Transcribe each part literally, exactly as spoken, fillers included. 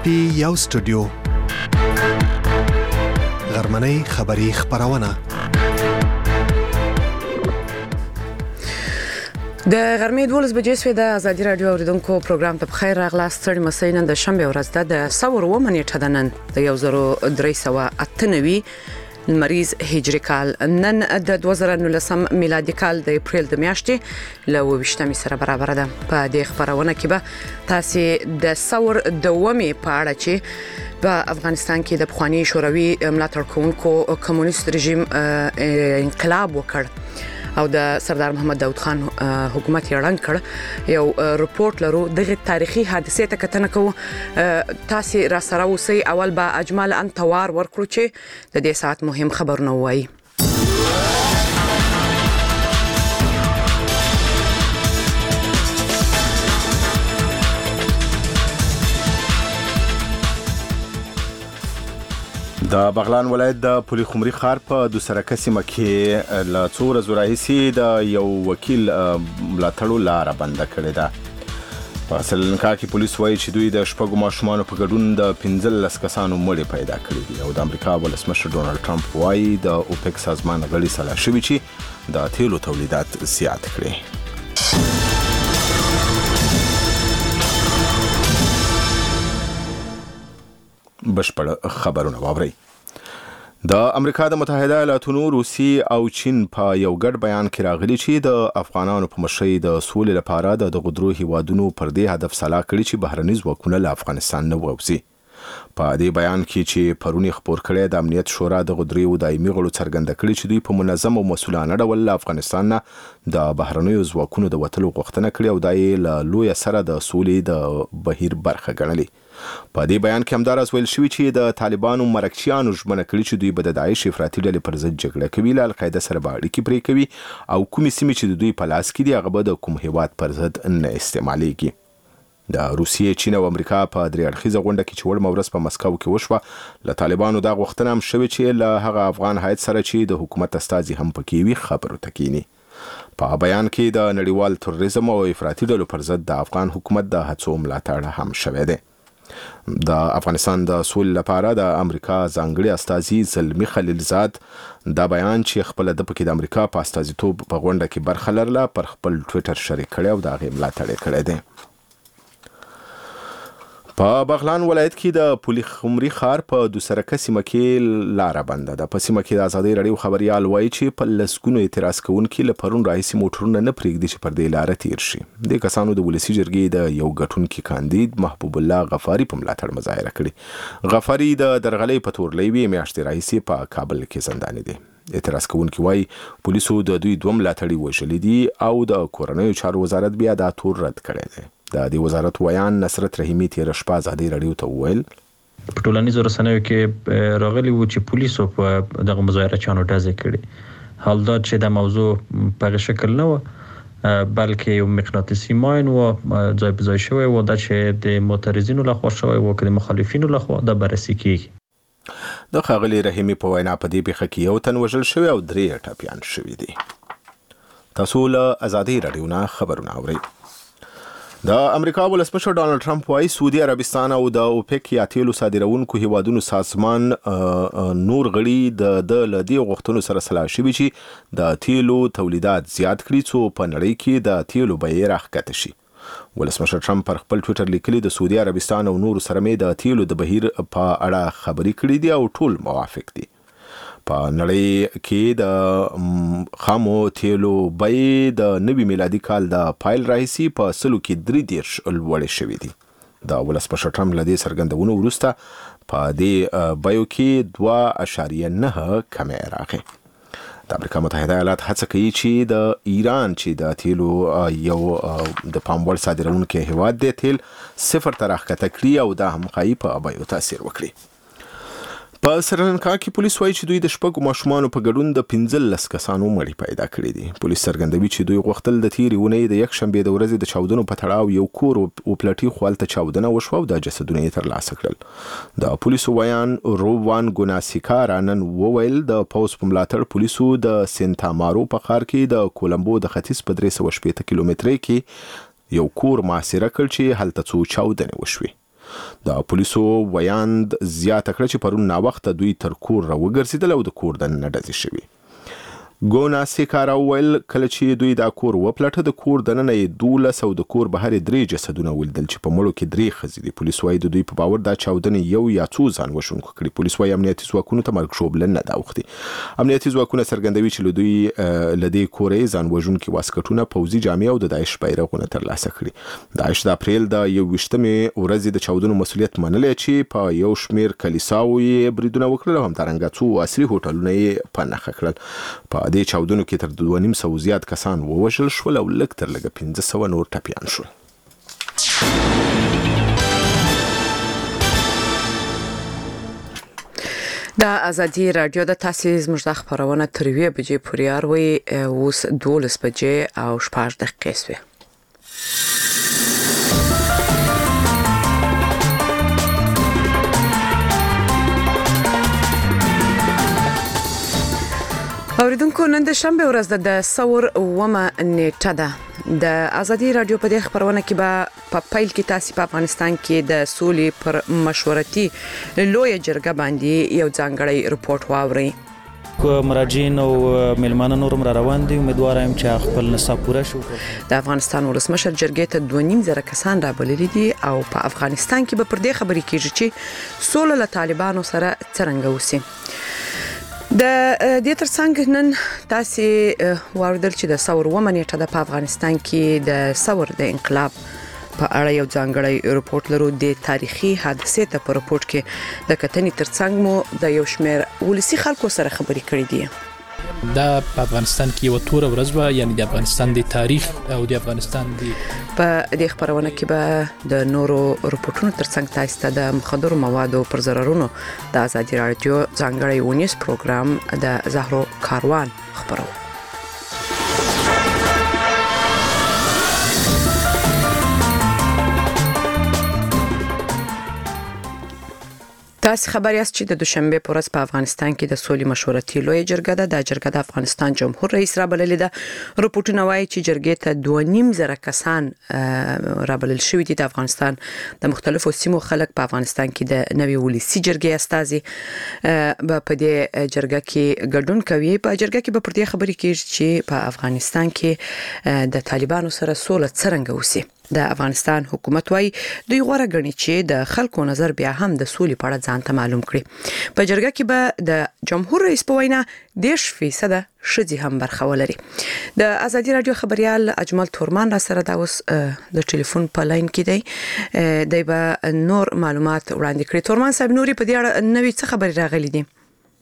پی یو سټوډیو غرمنۍ خبری خبرونه د غرمې دولس بجې سوې د ازادي رادیو اوریدونکو پروګرام ته بخیر راغلاست. ستړي مسئ نن د شنبه ورځ ده د څلور اووه نیټه ده. نن د یو زر درې سوه اته نوي مریض هجري کال، نن د دوه زره نولسم میلادي کال د اپریل د میاشتې له اووه ویشتمې سره برابر ده. په دې خبرونه کې به تاسې د ثور دومې په اړه چې په افغانستان کې د پخواني شوروي ملاتړ کوونکو کمونیست رژیم انقلاب وکړ او د سردار محمد داود خان حکومت یې ړنګ کړ، یو رپورټ لرو. دغه تاریخي حادثې ته کتنه کوو. تاسې را سره اوسئ. اول به اجمال انتوار ورکړو چې د دې ساعت مهم خبرونه ووایي. د بغلان ولایت د پولي خمري ښار په دوسرکه سیمه کې له څو ورځو راهیسې د یو وکیل ملاتړو لاره بنده کړې ده. په سریلانکا کې پولیس وایي چې دوی د شپږو ماشومانو په ګډون د پنځلس کسانو مړي پیدا کړي دي او د امریکا ولسمشر ډونالډ ټرمپ وایي د اوپک سازمان غړي سلا شوي چې د تیلو تولیدات زیات کړي. بشپړ خبرونه واورئ. د امریکا د متحده ایالاتونو، روسي او چین په یو ګډ بیان کې راغلي چې د افغانانو په مشرۍ د سولې لپاره د دغو درو هیوادونو پر دې هدف سلا کړي چې بهرني ځواکونه له افغانستان نه ووځي. په دې بیان کې چې پرونی خبر کړی د امنیت شورا د غدریو دایمي غړو څرګنده کړي چې دوی په منظم او مسؤلانه ډول له افغانستان نه د بهرنیو ځواکونو د وتلو غوښتنه کړې او دا یې له لویه سره د سولې د بهیر برخه ګڼلې. په دې بیان کې همداراز ویل شوي چې د طالبانو مرکچیانو ژمنه کړي چې دوی به د داعش افراطي ډلې پر ضد جګړه کوي، له القاعده سره به اړیکې پرې کوي او کومې سیمې چې د دوی په لاس کې دي هغه به د کوم هیواد پر ضد نه استعمالیږي. د روسیې، چین او امریکا په درې اړخیزه غونډه کې چې وړمه ورځ په مسکو کې وشوه، له طالبانو دا غوښتنه هم شوې چې له هغه افغان هیات سره چې د حکومت استازي هم پکې وي خبرو ته کینی. په بیان کې د نړیوال تروریزم او افراطي ډلو پر ضد د افغان حکومت د هڅو ملاتړ هم شوی دی. د افغانستان د سولې لپاره د امریکا ځانګړي استازي زلمي خلیلزاد دا بیان چې خپل د پکې د امریکا په استازیتوب په غونډه کې برخه لرله پر خپل ټویټر شریک کړی او دا غي ملاتړ کړی دی. په بغلان ولایت کې د پولي خمري ښار په دوسرکه سیمه کې لاره بنده ده. په سیمه کې د ازادي رادیو خبريال وایي چې په لسګونو اعتراض کوونکي له پرون راهیسې موټرونه نه پرېږدي چې پر دې لاره تیر شي. د کسانو د ولسي جرګې د یو ګټونکي کاندید محبوب الله غفاري په ملاتړ مظاهره کړې. غفاري د درغلۍ په تور لوي میاشتې راهیسې په کابل کې زنداني دي. اعتراض کوونکي وایي پولیسو د دوی دوه ملاتړي وژلي دي او د کورنیو چارو وزارت بیا دا تور رد کړی دی. د دې وزارت ویان نصرت رحیمي تیر شپه ازادي رادیو ته وویل په ټولنیزو رسنیو کې راغلي و چې پولیسو په دغه مظاهره چانو ډزې کړي. حال دا چې د موضوع په شکل نه و بلکې یو مقناطیسي ماین و ځای په ځای شوی و، دا چې د معترضینو لخوا شوی و که د مخالفینو لخوا دا بررسي کیږي. د ښاغلي رحیمي په وینا په دې پیښه کې یو تن وژل شوی او درې ټپیان شوي دي. تاسو له ازادي رادیو نه خبرونه اورئ. د امریکا ولسمشر ډونالډ ټرمپ وايي سعودي عربستان او د اوپک یا تیلو صادرونکو هیوادونو سازمان نور غړي د د لدی غوښتنو سره سلا شوي چې د تیلو تولیدات زیات کړي څو په نړۍ کې د تیلو بیې راښکته شي. ولسمشر ټرمپ پر خپل ټویټر لیکلي د سعودي عربستان او نور سره مې د تیلو د بهیر په اړه خبرې کړې دي او ټول موافق دي. په نړۍ کې د خامو تیلو بیې د نوي میلادي کال د پایل راهیسې په سلو کې درې دېرش لوړې شوې دي. د ولسمشر ټرمپ له دې څرګندونو وروسته په دې بیو کې دوه اعشاریه نه کمې راغې. د امریکا متحده ایالات هڅه کوي چې د ایران چې د تیلو یو د پام وړ صادرونکي هیواد دی تیل صفر ته راښکته کړي او دا هم ښایي په بیو تاثیر وکړي. په سریلانکا کې پولیس وایي چې دوی د شپږو ماشومانو په ګډون د پنځلس کسانو مړي پیدا کړي دي. پولیس څرګندوي چې دوی غوښتل د تیرې اونۍ د یکشنبې د ورځې د چاودنو په تړاو یو کور وپلټي خو هلته چاودنه وشوه او د جسدونه یې ترلاسه کړل. د پولیسو ویان رووان ګوناسیکارا نن وویل د پوځ په ملاتړ پولیسو د سینتا مارو په ښار کې د کولمبو د ختیځ په درې سوه شپېته کیلومترۍ کې یو کور محاصره کړ چې هلته څو چاودنې وشوې. د پولیسو ویاند زیاته کړه چې پرون ناوخته دوی تر کور راوګرځېدل او د کور دننه ډزې شوې. ګونا سیکارا ویل کله چې دوی دا کور وپلټه د کور دننه یې دولس او د کور بهر درې جسدونه ولیدل چې په مړو کې درې ښځې دي. پولیس وایي د دوی په باور دا چاودنې یو یا څو ځان وژونکو کړي. پولیس وایي امنیتي ځواکونو ته مرګ ژوبله نه ده اوښتې. امنیتي ځواکونه څرګندوي چې له دوی له دې کوره یې ځان وژونکي واسکټونه، پوځي جامې او د داعش بیرغونه ترلاسه کړي. داعش د اپریل د یو ویشتمې ورځې د چاودنو مسؤلیت منلی چې په یو شمېر کلیساو یې بریدونه وکړل او همدارنګه څو عصري هوټلونه یې په نښه کړل. په دې چاودنو کې تر دوه نیم سوه زیات کسان ووژل شول او لږ تر لږه پنځه سوه نور ټپیان شول. د ازادي راډیو د تاسیس زموږ د خبرونه تر یوې بجې پورې اروي، اوس دولس بجې او شپږ دقیقې شوې. اوریدونکو، نن د شنبه ورځ د ثور اومه نیټه ده. د ازادي راډیو په دې خبرونه کې به په پیل کې تاسو په افغانستان کې د سولې پر مشورتي لوی جرګه باندې یو ځانګړی رپورت واورئ. مراجعین او ملمانه نورم را روان دي. امیدوار یم چې خپل نصاب پوره شي. د افغانستان ولسمشر جرګې ته دوه نیم زره کسان رابللي دي او په افغانستان کې به پر دې خبرې کېږي چې سوله له طالبانو سره څرنګه وسی. د دې ترڅنګ نن تاسو واردل چې د ثور اومه نیټه د افغانستان کې د ثور د انقلاب په اړه یو ځانګړی رپورت لرو. د تاریخي حادثې ته په رپورت کې د کتنې ترڅنګ مو د یو شمېر ولسی خلکو سره خبرې کړې دي. دا په افغانستان کې یو توره ورځ وه، یعنی د افغانستان د تاریخ او د افغانستان د په دې خبرونه کې به د نورو رپورټونو ترڅنګ تاسو ته د مخدرو موادو پر ضررونو د ازادي راډیو ځانګړی ونیس پروګرام د زهرو کاروان خبرو. تاسو خبر یاست چې د دوشنبه پر ورځ په افغانستان کې د سولې مشورتي لوی جرګه ده. د جرګه د افغانستان جمهور رئیس رابلل ده. رپورټونه وایي چې جرګې ته دوه نیم زره کسان رابلل شوي دي. د افغانستان د مختلفو سیمو خلک په افغانستان کې د نوې ولسی جرګې استازي به په دې جرګه کې ګډون کوي. په جرګه کې به پر دې خبرې کېږي چې په افغانستان کې د طالبانو سره سوله څرنګه وسی. د افغانستان حکومت وايي دوی غوړه غني چې د خلکو نظر بیا هم د سولې په اړه ځان ته معلوم کړي. په جرګه کې به د جمهور رئیس په وینا دیش فیصد شذي هم برخه ولري. د ازادي راډیو خبريال اجمل تورمان را سره دا اوس د ټلیفون په لاین کې دی. دی به نور معلومات وړاندې کړي. تورمان صاحب، نوري په دې اړه نوې څه خبري راغلي دي؟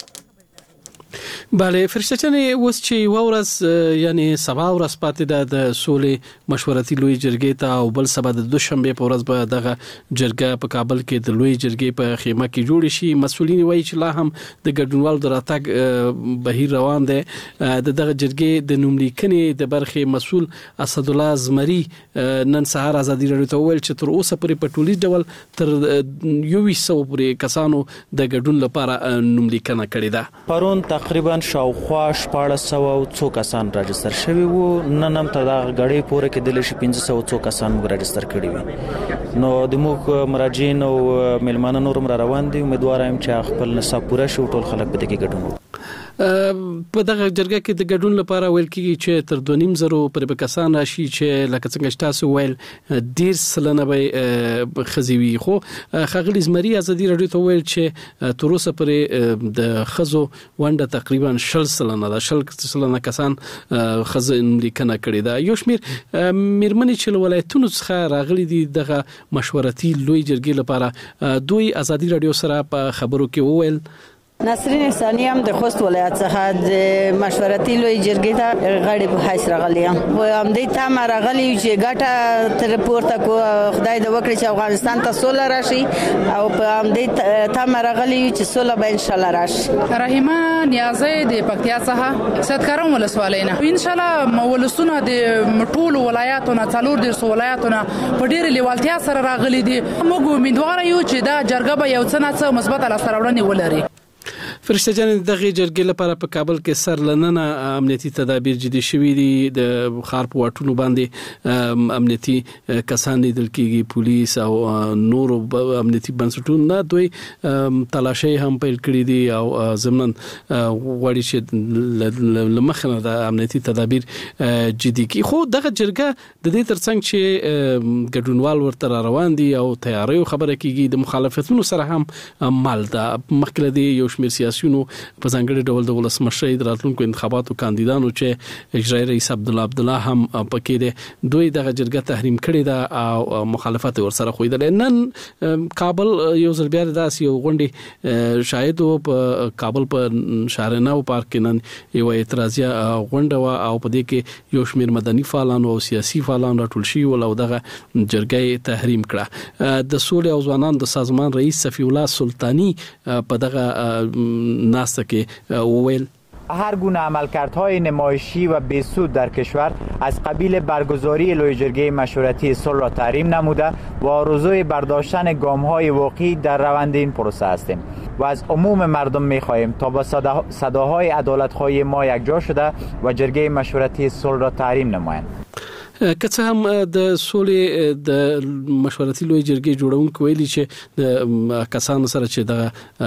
بله فرشتچنې اوس چې ورځ یعنی سبا ورځ پاتې ده د سولې مشورتي لوی جرګې ته او بل سبا د دوشنبه په ورځ به دغه جرګه په کابل کې د لوی جرګې په خیمه کې جوړ شي. مسؤلین وایي چې لا هم د ګډونوالو د راتګ بهیر روان دی. د دغه جرګې د نوملیکنې د برخې مسؤل اسد الله زمری نن سهار ازادي راډیو ته وویل چې تر اوسه پورې په ټولیز ډول تر یو سوه پورې کسانو د ګډون لپاره نوملیکنه کړې ده. پرون تقریبا شاوخوا شپاړس سوه او څو کسان راجستر شوي وو. نن هم تر دغه غړې پورې کېدلی شي پنځه سوه څو کسان موږ راجستر کړي وي. نو د موږ مراجعین او ملمانه نورم را روان دي. امیدوار یم چې خپل نصاب پوره شي او ټول خلک به دغه ګډون وکړي. په دغه جرګه کې د ګډون لپاره ویل کېږي چې تر دوه نیم زرو پورې به کسان راشي چې لکه څنګه چې تاسو ویل ډېر سلنه به ښځې وي. خو ښاغلي زمري ازادي راډیو ته ویل چې تر اوسه پورې د ښځو ونډه تقریبا شل سلنه ده. شل سلنه کسان ښځې نوملیکنه کړې ده. یو شمېر مېرمنې چې له ولایتونو څخه راغلي دي دغه مشورتي لوی جرګې لپاره، دوی ازادي راډیو سره په خبرو کې وویل نسرین احسانی هم د خوست ولایت څخه د مشورتي لوی جرګې ته غړي په حیث راغلی یم. و هم دې ته ما راغلی چې ګټه تر پورته کو خدای دې وکړي چې افغانستان ته سوله راشي او په هم دې ته ما راغلی چې سوله به ان شاء الله راشي. رحیمه نیازی د پکتیا څخه صدکرم ولسوالۍ نه ان شاء الله ولسونه د ټولو ولایتونو څلور د ولایتونو په ډېر لیوالتیا سره راغلي دي. موږ امیدوار یو چې دا جرګه به یو څه نه څه مثبت لاسته راوړنې ولري. فرشته جان دغه جرګې لپاره په کابل کې سر لننه امنیتي تدابیر جدي شوي دي د خار په واټونو باندې امنیتي کسان لیدل کېږي پولیس او نور امنیتي بنسټونه نه دوی تلاشي هم پیل کړی دي او زمنن وړي چې لمخنه د امنیتي تدابیر جدي کی خو دغه جرګه د دې ترڅنګ چې ګډونوال ورته روان دي او تیاری خبره کیږي د مخالفتونو سره هم مال ده مخکله دی یو شمېر سیاسيونو په ځانګړي ډول د ولسمشر د راتلونکو انتخاباتو کاندیدانو چې اجرایي رئیس عبد الله عبد الله هم پکې دي دوی دغه جرګه تحریم کړی ده او مخالفت ورسره خویدل نن کابل یو ځل بیا داسې یو غونډه شاهد او په کابل په شهرناو پارک نن یو اعتراضیه غونډه او په دې کې یو شمېر مدني فعالان او سیاسي فعالان راټول شي ول او دغه جرګه تحریم کړه د سولې او ځوانان د سازمان رئیس صفی الله سلطانی په دغه ناسته کې وویل هر گونه عملکردهای نمایشی و بیسود در کشور از قبیل برگزاری لوی جرگه مشورتی صلح را تحریم نموده و آرزوی برداشتن گام‌های واقعی در روند این پروسه هستیم و از عموم مردم می‌خواهیم تا با صداهای عدالت‌خواهی ما یکجا شده و جرگه مشورتی صلح را تحریم نمایند. که څه هم د سولې د مشورتي لوی جرګې جوړونکو ویلي چې د کسانو سره چې د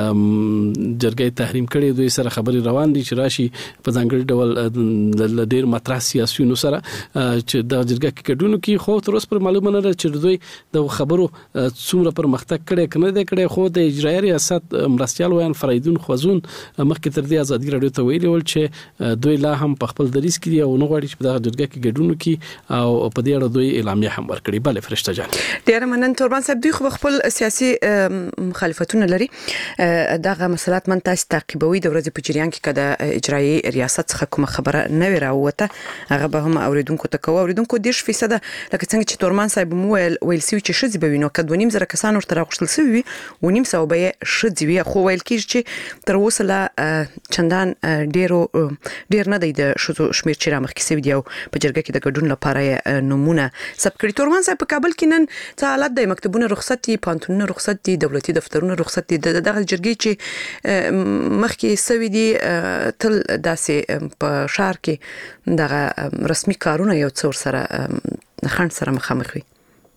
جرګې تحریم کړي دوی سره خبري روان دي چې راشي په ځانګړي ډول د ډېر مطرح سیاسيونو سره چې د جرګې کې ګډون کوي خو تر اوسه پر معلومه نه ده چې دوی د خبرو څومره پرمختګ کړي کنه د کړي خو د اجرایي ریاست مرستيال ویان فریدون خوازون مخکې تر دې ازادي رادیو ته ویلي ول چې دوی لا هم په خپل دریس کې او نه غواړي چې په دغه جرګې کې ګډون وکړي او په دې اړه دوی اعلامیه هم ورکړي. بله فرشته جان ډیر مننه توربان صاحب دوی خو خپل سیاسي مخالفتونه لري دغه مسلات من تاسو تعقیبوي د ورځې په جریان کې کده اجرایي ریاست څخه کوم خبره نه وراوته هغه به هم اوریدونکو ته کوو اوریدونکو دیش فیصد لکه څنګه چې تورمان صاحب مو ویل سوي چې شذ به وینو کډ ونیم زره کسان ورته راغشل سوي ونیم سو به شذ وی خو ویل کیږي چې تر اوسه لا چندان ډیرو ډیر نه دی د شذو شمیر چې را مخکې سوي دی په جرګه کې د ګډون لپاره نمونه سبکړی تورمان صاحب په کابل کې نن څه حالت د مکتبونو رخصت دي پانتونونو رخصت دي دولتي دفترونو رخصت دي دغه جرګې چې مخکې سوي دي تل داسې په شهر کې دغه رسمي کارونه یو څور سره خند سره مخامخ وي.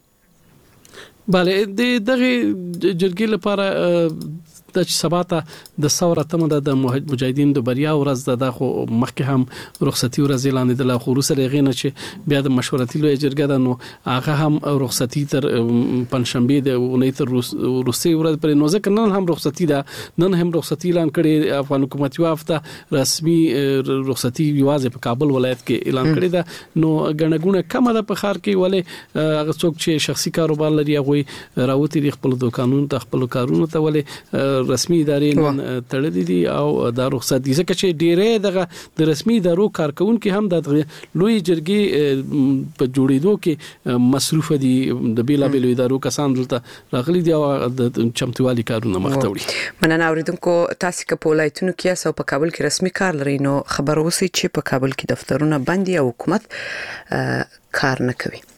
بله د دغه جرګې لپاره د سباته د ثوره تمه د مجاهدین د بریا ورځ د خو مخکې هم رخصتي ورځ اعلان دي لا خو سره غینه چې بیا د مشورتي لوی جرګه د نو هغه هم رخصتي تر پنځشنبه د اونۍ تر روسي ورځ پر نو ځکه نن هم رخصتي ده نن هم رخصتي اعلان کړي افغان حکومت یو هفته رسمي رخصتي یوازې په کابل ولایت کې اعلان کړي ده نو غنګونه کم ده په خار کې ولې هغه څوک چې شخصي کاروبار لري هغه راوتی خپل دوکانونو ته خپل کارونو ته ولې رسمي ادارې تړلې دي او د رخصت دي ځکه چې ډېرې دغه د رسمي ادارو کارکونکو هم د لوی جرګې په جوړېدو کې مصروف دي د بیلا بیلو ادارو کسان دلته راغلي دي او د چمتووالي کارونه مخ ته وړي. مننه اوریدونکو تاسو که په ولایتونو کې او په کابل کې رسمي کار لري نو خبر اوسئ چې په کابل کې دفترونه بند دي او حکومت کار نه کوي.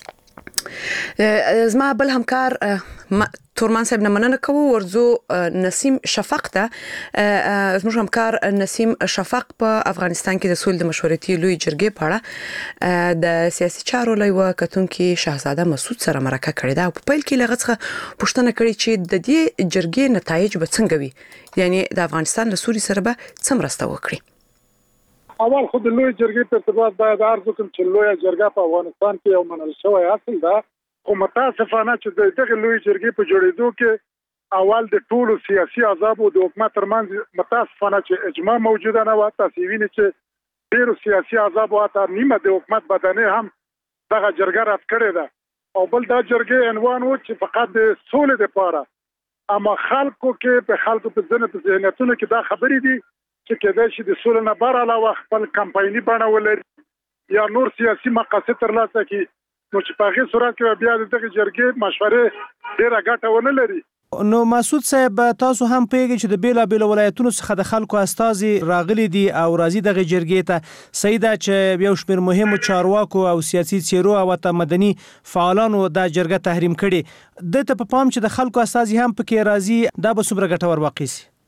زما بل همکار تورمان صاحب نه مننه کوو ورزو نسیم شفق ته زموږ همکار نسیم شفق په افغانستان کې د سولې د مشورتي لوی جرګې په اړه د سیاسي چارو لوی کتونکو شاهزاده مسعود سره مرکه کړې ده او په پیل کې لغڅه پوښتنه کړې چې د دې جرګې نتایج به څنګه وي یعنی د افغانستان له سولې سره به څه مرسته وکړي. اول خو د لوی جرګې په ارتباط باید عرض وکړم چې لوی جرګه په افغانستان کې یو منل شوی اصل ده خو متاسفانه چې دغه لوی جرګې په جوړېدو کې اول د ټولو سیاسي احزاب او د حکومت ترمنځ متاسفانه چې اجماع موجوده نه و تاسو وینئ چې ډېرو سیاسي احزاب او حتی نیمه د حکومت بدنې هم دغه جرګه رد کړې ده او بل دا جرګې عنوان و چې فقط د سولې لپاره اما خلکو کې په خلکو په ځنه په ذهنیتونو کې دا خبرې دي چې کېدای شي د سولې نه بار علاوه خپل کمپایني بڼه ولري یا نور سیاسي مقاصد ترلاسه کړي نو چې په هغه صورت کې بیا دغه جرګې مشورې ډېره ګټه ونه لري. نو مسعود صاحب تاسو هم پیږئ چې د بیلا بیل ولایتونو څخه د خلکو استازي راغلي دي او راځي دغه جرګې ته سیدا چې یو شمېر مهمو چارواکو او سیاسي څیرو او ته مدني فعالانو د جرګه تحریم کړي د ته په پام چې د خلکو استازي هم پکې راځي دا به څومره ګټور واقع شي.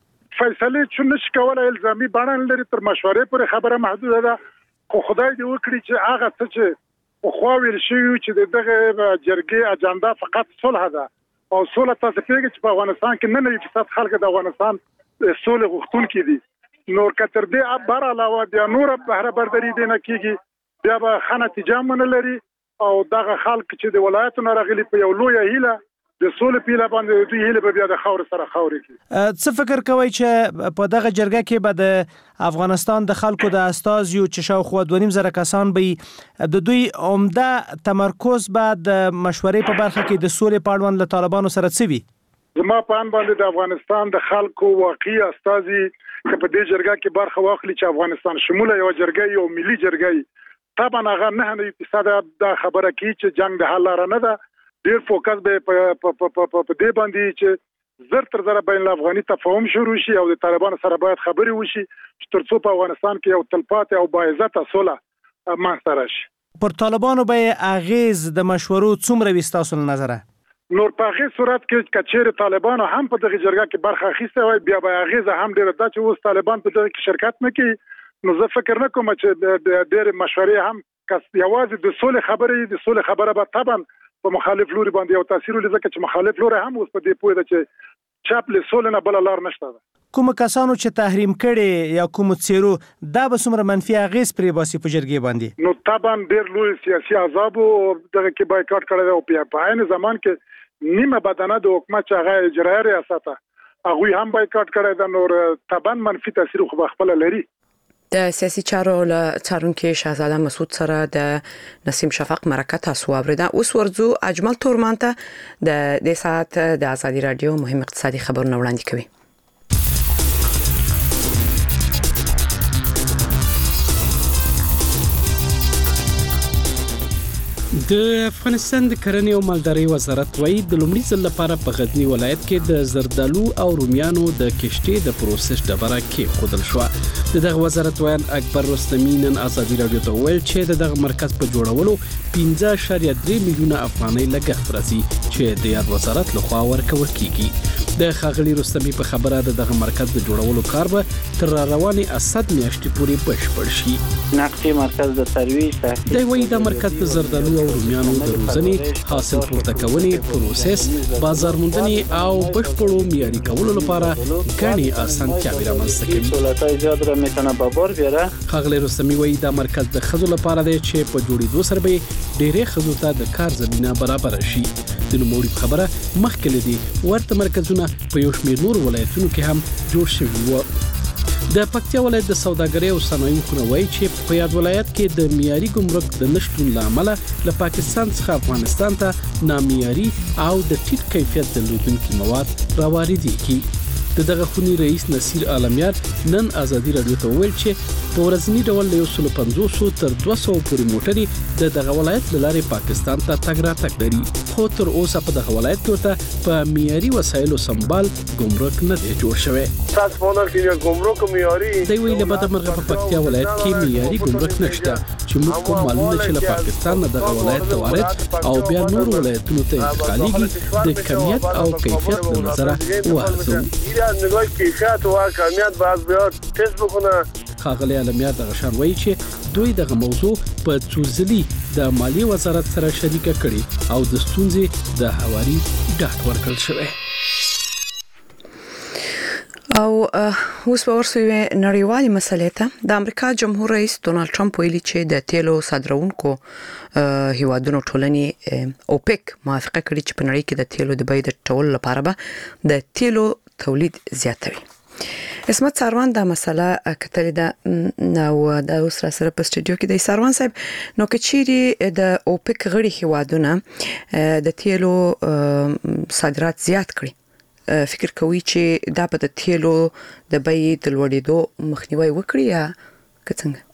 فیصله چې نشي کولای الزامي بڼه لري تر مشورې پورې خبره محدوده ده خو خدای دې وکړي چې هغه څه چې خو ویل شي چې دغه جرګې اجنډا فقط صلح ده او صلح تاسو پیږي چې په افغانستان کې نه نه فساد خلک د افغانستان صلح غوښتونکي دي نور کتر دې بار علاوه د نور بهره برداري دي نه کیږي بیا به خانه تجامن لري او دغه خلک چې د ولایتونو راغلي په یو لوی هیله د سولې پیله باندې دوی هیله به بیا د خاور سره خاوري کی څه فکر کوي چې په دغه جرګه کې به د افغانستان د خلکو د استازیو چې شاوخوا دوه نیم زره کسان به د دوی عمده تمرکز به د مشورې په برخه کې د سولې په اړوند له طالبانو سره څه وي زما په ان باندې د افغانستان د خلکو واقعي استازي چې په دې جرګه کې برخه واخلي چې افغانستان شموله یو جرګه یو ملي جرګه طبعا هغه نه نه اقتصاد د خبره کی چې جنگ د حل لاره نه ده ډیر فوکس به په په دې باندې چې زر تر زر بین الافغاني تفاهم شروع شي او د طالبانو سره باید خبري وشي چې ترڅو په افغانستان کې یو تلپاتې او باعزته صلح منځته راشي پر طالبانو به اغیز د مشورو څومره وستاسو نظر نور په هغه صورت کې کچېر طالبانو هم په دغه جرګه کې برخه اخیسته وای بیا به اغیز هم ډیر د چې اوس طالبان په دغه کې شرکت نه کوي نو زه فکر نه کوم چې د ډېر مشورې هم کس یوازې د سولې خبرې د سولې خبره به طبعا په مخالف لوري باندې یو تاثیر ولري ځکه چې مخالف لوري هم اوس په دې پوهه ده چې چاپ له سولې نه بل لار نشته کوم کسانو چې تحریم کړي یا کوم څیرو دا به څومره منفي اغیز پرې باسي په جرګې باندې نو طبعا ډېر لوی سیاسي عذاب دغه کې بایکاټ کړی او په عین زمان کې نیمه بدنه د حکومت چې هغه اجرایي ریاست هغه هم بایکاټ کړی دا نور طبعا منفي تاثیر خو خپل لري د سیاسي چارو له چارونکو شاهزاده مسعود سره د نسیم شفق مرکه تاسو اوریدا اوس ورځو اجمل تورمان ته د دې ساعت د ازادي رادیو مهم اقتصادي خبرونه وړاندې کوي د افغانستان د کرنې او مالدارۍ وزارت وايي د لومړي ځل لپاره په غزنی ولایت کې د زردالو او رومیانو د کشتې د پروسس ډبره کې خودل شو د دغه وزارت ویان اکبر رستمی نن ازادي رادیو ته ویل چې دغه مرکز په جوړولو پنځه اعشاریه درې میلیونه افغانۍ لګښت راځي چې د یاد وزارت لخوا ورکول کیږي د خاغلی رستمی په خبره دغه مرکز د جوړولو کار به تر رواني اسد میاشتې پورې بشپړ شي نقطې مرکز د سرویس دی وایي دا مرکز د زردالو او رومیانو د روزنې حاصل پورته کونې پروسس بازار موندنې او بشپړو معیاري کولو لپاره غني اسانتیاوې رامنځته کوي سولاتای زیات را میتونه بابور بیاره خاغلی رستمی وایي دا مرکز د خزو لپاره دی چې په جوړېدو سره به ډېرې خزو ته د کار زمينه برابر شي د نوموړي خبره مخکې لدی ورته مرکزونه په یو شمېر نور ولایتونو کې هم جوړ شوي وو د پکتیا ولایت د سوداګرۍ او صنایعو خونوي چې په یاد ولایت کې د معیاري ګمرک د نشټون لامل له پاکستان څخه افغانستان ته نامعیاري او د ټیټ کیفیت درلودونکي مواد راوړي د دغه خونی رئیس نصیر عالمیار نن ازادي رادیو ته ویل چې په ورځنی ډول له یو سل پنځوس تر دوه سوه پورې موټرې د دغه ولایت لارې پاکستان ته تګ راتګ لري خو تر اوسه په دغه ولایت کې ورته په معیاري وسایلو سمبال ګمرک نه دی جوړ شوی تاسو په نړۍ کې ګمرک معیاري دی ویل به د مرغه په پکتیا ولایت کې معیاري ګمرک نشته چې موږ کوم معلومه چې له پاکستان نه دغه ولایت ته وارد او بیا نور ولایتونو ته انتقالیږي د کمیت او کیفیت له نظره وارزو نگاه کیفیت و کمیت باید بیاد تست بکنه خاغلی علمیار دغه شان وایي چې دوی دغه موضوع په څوزلي د مالیې وزارت سره شریکه کړي او د ستونزې د هواري ډاډ ورکړل شوی او اوس په ورسوي نړیوالي مسلې ته د امریکا جمهور رئیس ډونالد ټرمپ ویلي چې د تیلو صادرونکو هیوادونو ټولنې اوپک موافقه کړې چې په نړۍ کې د تیلو د بیې د ټول لپاره به د تیلو تولید زیاتوي اسمت ساروان دا مسله کتلې ده نو د اوس را سره په سټوډیو کې د ساروان صاحب نو کچيري د اوپک غړي هیوادونه د تیلو صادرات زیات کړي فکر کوي چې دا په د تیلو د بیې د لوړېدو مخنیوي وکړي یا څنګه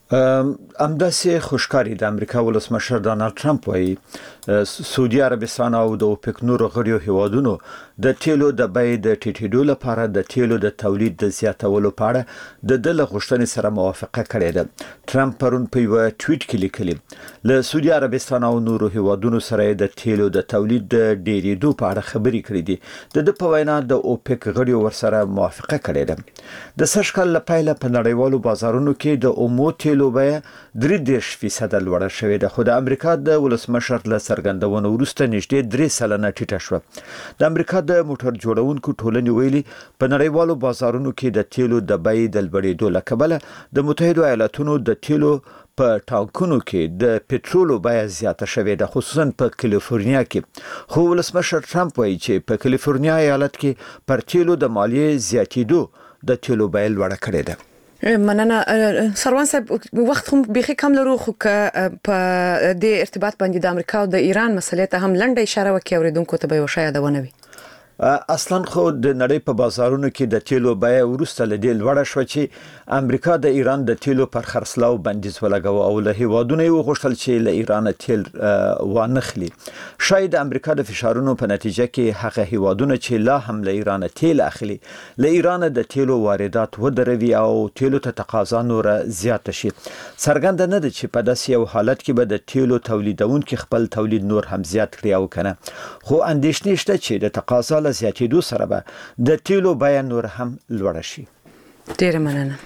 همداسې خوشکاري د امریکا ولسمشر ډانلډ ټرمپ وایي سعودي عربستان او د اوپک نورو غړیو هیوادونو د تیلو د بیې د ټیټېدو لپاره د تیلو د تولید د زیاتولو په اړه د دله غوښتنې سره موافقه کړې ده. ټرمپ پرون په یو ټویټ کې لیکلي له سعودي عربستان او نورو هیوادونو سره د تیلو د تولید د ډېرېدو په اړه خبرې کړې دي. د د په وینا د اوپک غړیو ورسره موافقه کړې ده. د سږ کال له پیله په نړیوالو بازارونو کې د اومو تیلو بیه درې دېرش فیصده لوړه شوې ده، خو د امریکا د ولسمشر له څرګندونو وروسته نږدې درې سلنه ټیټه شوه. د امریکا د موټر جوړونکو ټولنې ویلي په نړیوالو بازارونو کې د تیلو د بیې د لوړېدو له کبله د متحده ایالاتونو د تیلو په ټانکونو کې د پټرولو بیه زیاته شوې ده، خصوصا په کالیفورنیا کې. خو ولسمشر ټرمپ وایي چې په کالیفورنیا ایالت کې پر تیلو د مالیې زیاتېدو د تیلو بیه لوړه کړې ده. مننه سروان صاحب، وخت هم بيخي کم لرو، خو په د ارتباط باندې د امریکا او د ایران مسلې ته هم لنډه اشاره وکړي اوریدونکو ته به یو شی یادونه وي. اصلا خو د نړۍ په بازارونو کې د تیلو بیه ورسته لدی لوړه شو چې امریکا د ایران د تیلو پر خرڅلاو بندیز ولګاوه او له هیوادونو یې وغوښتل چې له ایران تیل وانخلي. شاید امریکا د فشارونو په نتیجه کې هغه هیوادونه چې لا هم له ایران تیل اخلي له ایران د تیلو واردات ودروي او تیلو ته تقاضا نور زیات شي. څرګند نه ده چې په داسې یو حالت کې به د تیلو تولیدونکو خپل تولید نور هم زیات کړي او کنه، خو اندېښنې شته چې د تقاضا زیاتېدو سره به د تیلو بیه نور هم لوړه شي. ډېره مننه.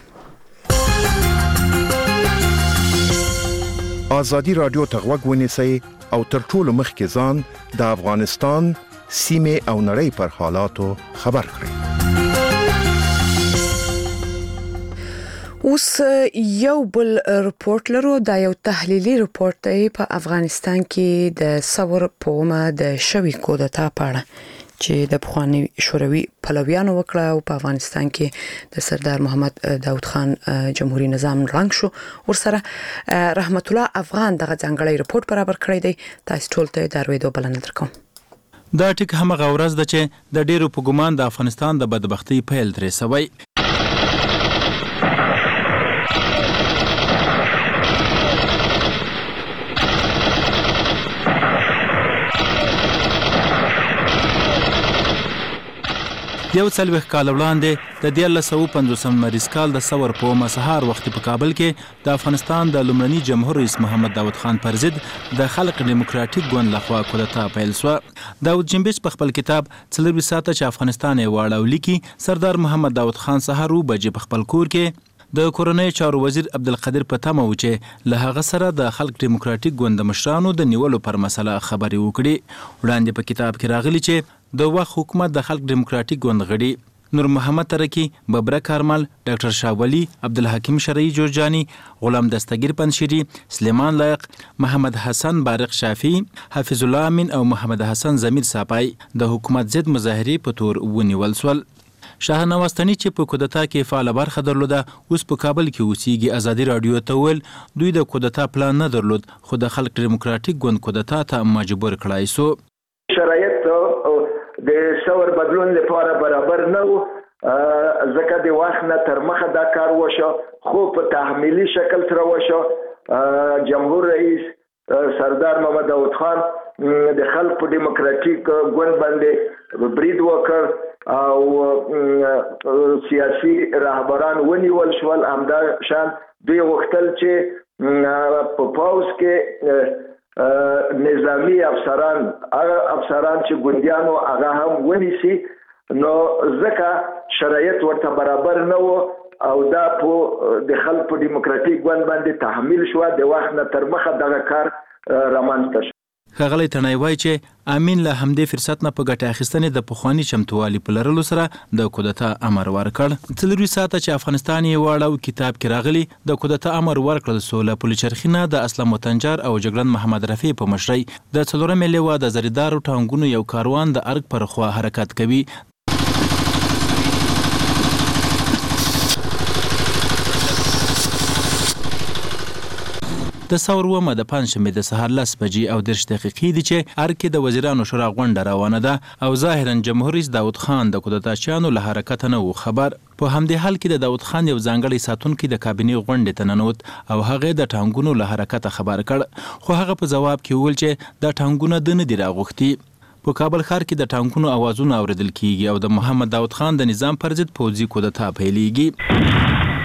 ازادي رادیو ته غوږ ونیسئ او تر ټولو مخکې ځان د افغانستان سیمې او نړۍ پر حالاتو خبر کړئ. اوس یو بل رپورت لرو، دا یو تحلیلي رپورت دی په افغانستان کې د ثور پومه د شوی کودتا په اړه چې د پخوانی شوروي پلویانو وکړه او په افغانستان کې د سردار محمد داود خان جمهوریت نظام رنګ شو. ورسره رحمت الله افغان دغه ځانګړی رپورت برابر کړی دی، تاسو ټول ته درویدو بلنه درکوم. دا ټیک همغه ورځ ده چې د ډیرو په ګمان د افغانستان د بدبختی پیل درې سوی. یو څلوېښت کال وړاندې د دیارلس سوه پنځوسم مریض کال د ثور په اومه سهار وخت په کابل کې د افغانستان د لومړني جمهور رئیس محمد داود خان پر ضد د خلق دیموکراتیک ګوند لخوا کودتا پیل شو. داود جنبش په خپل کتاب څلوروي ساعته چې افغانستان یې واړه لیکي، سردار محمد داود خان سهار و بجې په خپل کور کې د کورنۍ چارو وزیر عبدالقادر په تمه و چې له هغه سره د خلق دیموکراتیک ګوند مشرانو د نیولو پر مسله خبرې وکړي. وړاندې په کتاب کې راغلي چې د وخت حکومت د خلق دیموکراتیک ګوند غړي نور محمد ترکی، ببرک کارمل، ډاکټر شاولی، عبدالحکیم شرعی جورجانی، غلام دستگیر پنشیری، سلیمان لایق، محمد حسن بارق شافی، حافظ الله امین او محمد حسن زمیر صاحبای د حکومت ضد مظاهرې په تور ونیول شول. شاه نواستنی چې په کودتا کې فعال برخه درلوده اوس په کابل کې اوسېږي. ازادي رادیو ته ویل دوی د کودتا پلان نه درلود، خو د خلق دیموکراتیک ګوند کودتا ته مجبور کړای سو. شرایط د ثور بدلون لپاره برابر نه وو، ځکه د وخت نه تر مخه دا کار وشو، خو په تحمیلي شکل سره وشو. جمهور رئیس سردار محمد داود خان د خلق په دیموکراتیک ګوند باندې برید وکړ او سیاسي رهبران ونیول شول. همدا شان دوی غوښتل چې په پاوز کې نظامی افسران هغه افسران چې ګوندیانو هغه هم ونیسي، نو ځکه شرایط ورته برابر نه وو او دا په د خلق په دیموکراتیک ګوند باندې تحمیل شو. د وخت نه تر مخه دغه کار رامنځته شو. ښاغلی تڼۍ وایي چې امین له همدې فرصت نه په ګټه اخیستنې د پخواني چمتووالي په لرلو سره د کودتا امر ورکړ. څلوروي ساعته چې افغانستان یې واړه کتاب کې راغلی د کودتا امر ورکړل سو. له پلچرخي نه د اسلم وطنجار او جګړن محمد رفیع په مشرۍ د څلورمې لواء د زریدارو ټانګونو یو کاروان د ارګ پر خوا حرکت کوي. د ثور ومه د پنځشنبې د سهار لس بجې او دېرش دقیقې دي چې ارګ کې د وزیرانو شورا غونډه روانه ده او ظاهرا جمهور رئیس داود خان د کودتاچیانو له حرکت نه و خبر. په همدې حال کې د داود خان یو ځانګړی ساتونکی د کابینې غونډې ته ننوت او هغه د ټانګونو له حرکت خبر کړ، خو هغه په جواب کې وویل چې د ټانګونو د نه دی راغوښتي. په کابل ښار کې د ټانکونو اوازونه اوریدل کیږي او د محمد داود خان د نظام پر ضد پوځي کودتا پیلېږي.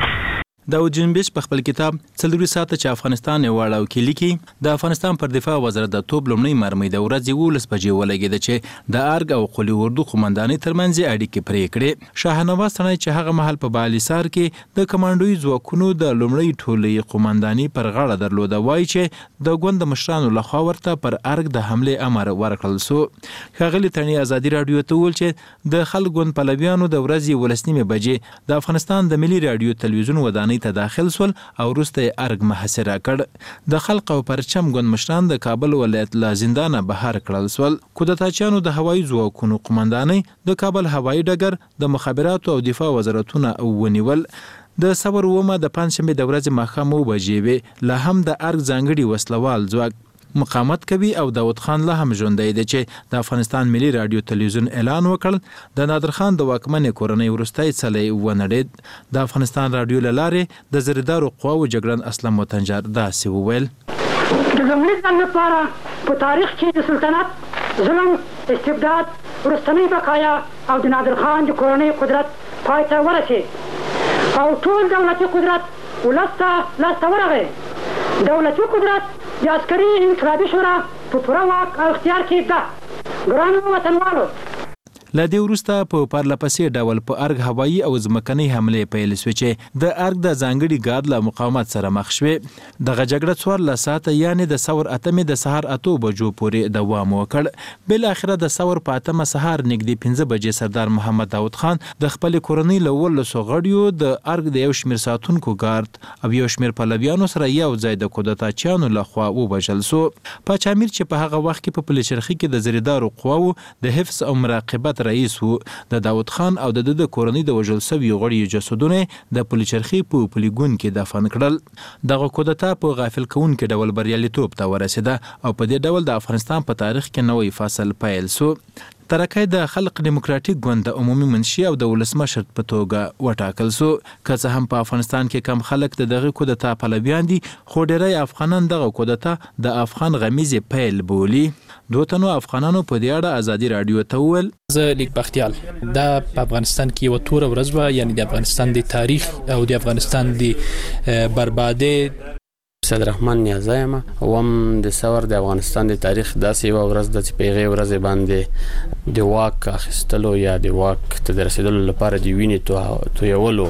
داود جنبش په خپل کتاب څلوري ساعته چې افغانستان یې واړه او کې لیکي د افغانستان پر دفاع وزارت د توپ لومړۍ مرمۍ د ورځې یولس بجې ولګېده چې د ارګ او قلي اردو قومندانۍ ترمنځ اړیکې پرې کړې. شاهنواز سړی چې هغه مهال په بالیسار کې د کمانډوي ځواکونو د لومړۍ ټولۍ قومندانۍ پر غاړه درلوده، وایي چې د ګوند مشرانو لخوا ورته پر ارګ د حملې امر ورکړل سو. ښاغلي تڼي ازادي راډیو ته وویل چې د خلک ګوند پلویانو د ورځې یولس نیمې بجې د افغانستان د ملي راډیو تلویزیون ودانۍ ته داخل سول او وروسته یې ارګ محاصره کړ. د خلق او پرچم ګوند مشران د کابل ولایت له زندانه بهر کړل سول. کودتاچیانو د هوایي ځواکونو قومندانۍ د کابل هوایي ډګر د مخابراتو او دفاع وزارتونه ونیول. د ثور ومه د پنځشنبې د ورځې ماښام اوه بجې وې. لا هم د ارګ ځانګړي وسلوال ځواک مقاومت کوي او داود خان لا هم ژوندی دی چې د افغانستان ملي راډیو تلویزیون اعلان وکړ د نادر خان د واکمنې کورنۍ وروستی څلی ونړېد. د افغانستان راډیو له لارې د زریدارو قواو جګړن اسلم وطنجار داسې وویل: د لومړي ځل لپاره په تاریخ کې د سلطنت ظلم، استبداد، وروستنۍ بقایا او د نادر خان د کورنۍ قدرت پای ته ورسېد او ټول دولتي قدرت ولس ته لاسته ورغی. دولتي قدرت د عسکري انقلابي شورا په پوره واک او اختیار کې ده. ګرانو وطنوالو، له دې وروسته په پرلپسې ډول په ارګ هوایي او ځمکنۍ حملې پیل شوې چې د ارګ د ځانګړي ګارد له مقاومت سره مخ شوې. دغه جګړه څوارلس ساعته یعنې د ثور اتمې د سهار اتو بجو پورې دوام وکړ. بالاخره د ثور په اتمه سهار نږدې پنځه بجې سردار محمد داود خان د خپلې کورنۍ له اوولسو غړیو د ارګ د یو شمېر ساتونکو ګارد او یو شمېر پلویانو سره یو ځای د کودتاچیانو لخوا ووژل سو. پاچا امیر چې په هغه وخت کې په پلچرخي کې د زریدارو قواو د حفظ او مراقبت رئیس و، د داود خان او د د کورنۍ د وژل شویو غړیو جسدونه د پلچرخي په پلیګون کې دفن کړل. دغه کودتا په غافل کوونکي ډول بریالیتوب ته ورسېده او په دې ډول د افغانستان په تاریخ کې نوی فصل پیل سو. ترکه د خلق دیموکراتیک ګوند د عمومي منشي او د ولسمشر په توګه وټاکل سو. که څه هم په افغانستان کې کم خلک د دغه کودتا پلویان دي، خو ډیری افغانان دغه کودتا د افغان غمیزې پیل بولي. دوه تنو افغانانو په دې اړه ازادي راډیو ته وویل: زه لیک بختیال دا په افغانستان کې یو تور ورځ و، یعنی د افغانستان د تاریخ او د افغانستان د بربادي. صدررحمن نیازایم وم د ثور د افغانستان د تاریخ داسې یو ورځ د چې پیغه ورځ باندې د واک اخیستلو یا د واک ته رسیدلو لپاره دی ویني تو تو یولو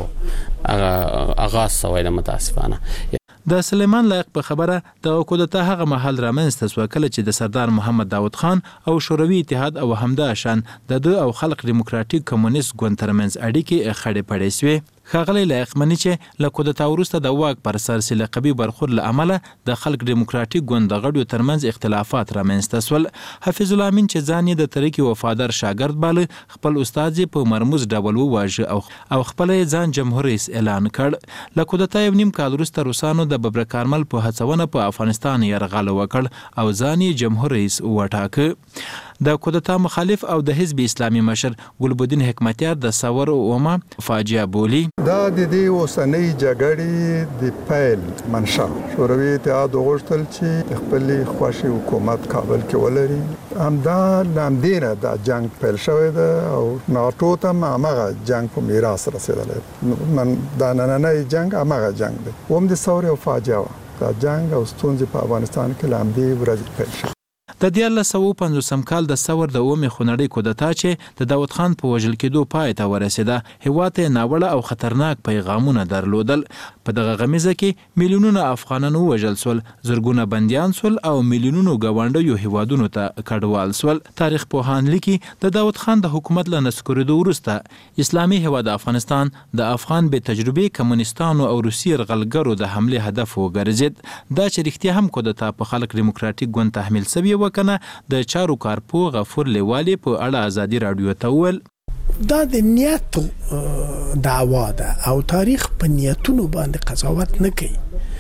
هغه آغاز شوی د متاسفانه. د سلیمان لایق په خبره د کودتا هغه محل رامنځته شو کله چې د سردار محمد داود خان او شوروي اتحاد او همداشان د دوی او خلق دیموکراتیک کمونیست ګوند ترمنځ اړیکې خړې پړې شوې. ښاغلی لایق مني چې له کودتا وروسته د واک پر سر سلقبي برخورد له امله د خلق دیموکراتیک ګوند د غړیو ترمنځ اختلافات رامنځته شول. حفیظ الله امین چې ځان یې د ترکي وفادار شاګرد باله، خپل استاد یې په مرموز ډول وواژه او او خپل یې ځان جمهور رئیس اعلان کړ. له کودتا یو نیم کال وروسته روسانو د ببر کارمل په هڅونه په افغانستان یرغل وکړ او ځان یې جمهور رئیس وټاکه. د کودتا مخالف او د حزب اسلامي مشر ګلبدین حکمتیار د ثور ومه فاجعه بولی. دا د دې اوسنۍ جګړې د پیل منشا شوروي اتحاد غوښتل چې خپل خواشي حکومت کابل کې ولري. همدا لامدینه د جنگ پیل شوی ده او ناټو ته هغه جنگ په میراث رسیدلی. من دا نننۍ جنگ هغه جنگ دی. هم د ثور او فاجعه دا جنگ او ستونزې په افغانستان کې لامدې ورځ پیل شوه. د دیارلس سوه پنځوسم کال د ثور د اومې خونړۍ کودتا چې د داود خان په وژل کېدو پای ته ورسېده، هېواد ته ناوړه او خطرناک پیغامونه درلودل. په دغه غمیزه کې میلیونونه افغانان ووژل سول، زرګونه بندیان سول او میلیونونو ګاونډیو هېوادونو ته کډوال سول. تاریخ پوهان لیکي د داود خان د حکومت له نسکورېدو وروسته اسلامي هېواد افغانستان د افغان بې تجربې کمونیستانو او روسي یرغلګرو د حملې هدف وګرځېد. دا چې رښتیا هم کودتا په خلق دیموکراتیک ګوند تحمیل سوی وکنه د چارو کارپو غفور لیوالی په اړه ازادي راډیو ته وویل: دا د نیت دعوا ده او تاریخ په نیتونو باندې قضاوت نه کوي.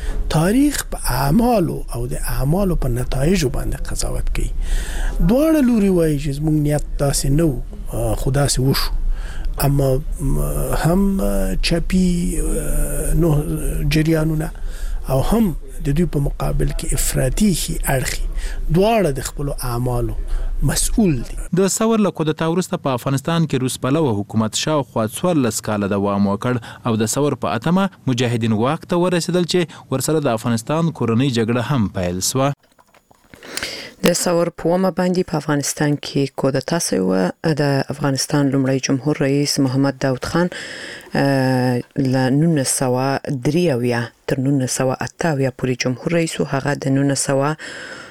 تاریخ په اعمالو او د اعمالو په نتایجو باندې قضاوت کوي. دواړه لوري وایي چې موږ نیت داسې نه و، خو داسې وشو، اما هم چپی نو جریانونه او هم د دوی په مقابل کې افراطي اړخي دواړه د خپل اعمالو مسؤل دي. د ثور له کودتا وروسته په افغانستان کې روس پلوه حکومت شاوخوا څوارلس کاله دوام وکړ او د ثور په اتمه مجاهدین واک ته ورسېدل چې ورسره د افغانستان کورنۍ جګړه هم پیل سوه. د ثور په ومه باندې په افغانستان کې کودتا شوه. د افغانستان لومړی جمهور رئیس محمد داود خان له نولس سوه درې اویا تر نولس سوه اته اویا پورې جمهور رئیس و. هغه د نولس سوه